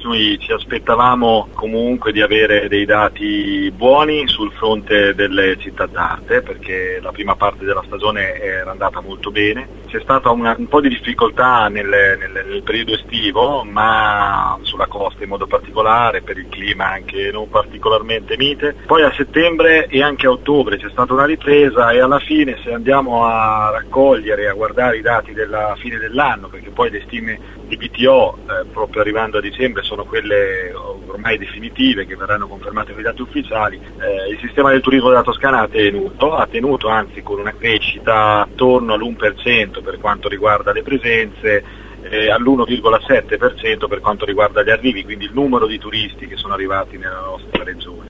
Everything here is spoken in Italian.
noi ci aspettavamo comunque di avere dei dati buoni sul fronte delle città d'arte, perché la prima parte della stagione era andata molto bene. C'è stata un po' di difficoltà nel periodo estivo, ma sulla costa in modo particolare, per il clima anche non particolarmente mite. Poi a settembre e anche a ottobre c'è stata una ripresa, e alla fine, se andiamo a raccogliere e a guardare i dati della fine dell'anno, perché poi le stime di BTO proprio arrivando a dicembre sono quelle ormai definitive, che verranno confermate con i dati ufficiali, il sistema del turismo della Toscana ha tenuto anzi con una crescita attorno all'1% per quanto riguarda le presenze, all'1,7% per quanto riguarda gli arrivi, quindi il numero di turisti che sono arrivati nella nostra regione.